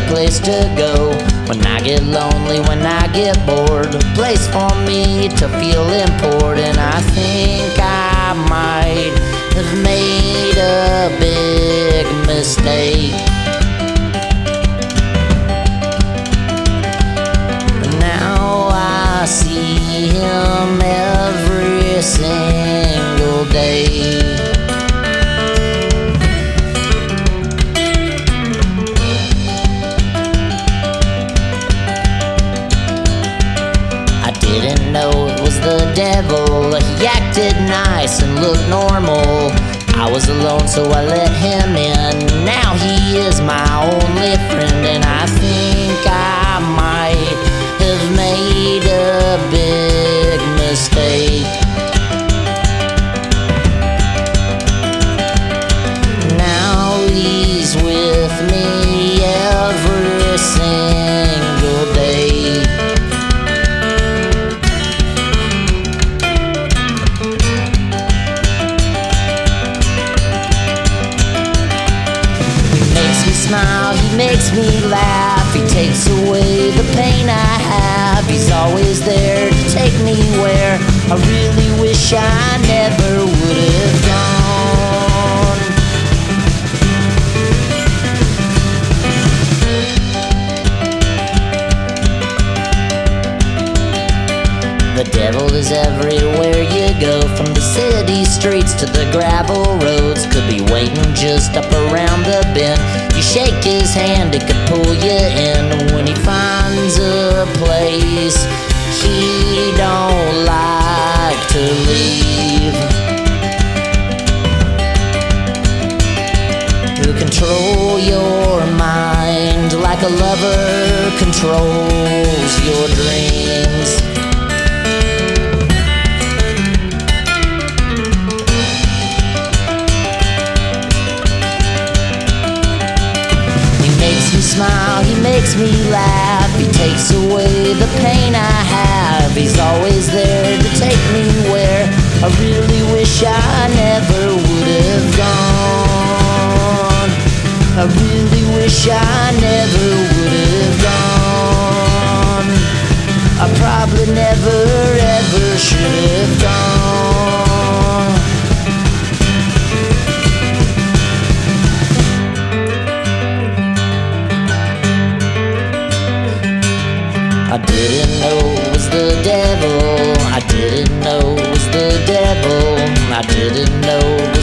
place to go. When I get lonely, when I get bored, a place for me to feel important. I think I might have made a big mistake. Now I see him every single day. Didn't know it was the devil. He acted nice and looked normal. I was alone, so I let him in. Now he is my only friend, and I think I might have made a big mistake. Now he's with me every single day. Smile, he makes me laugh. He takes away the pain I have. He's always there to take me where I really wish I never would have gone. The devil is everywhere you go, from the city streets to the gravel roads. Could be waiting just up around the bend. You shake his hand, it could pull you in. When he finds a place he don't like to leave, he'll control your mind like a lover controls your dreams. Smile, he makes me laugh. He takes away the pain I have. He's always there to take me where I really wish I never would have gone. I really wish I never would have gone. I probably never ever should have gone. I didn't know it was the devil. I didn't know it was the devil. I didn't know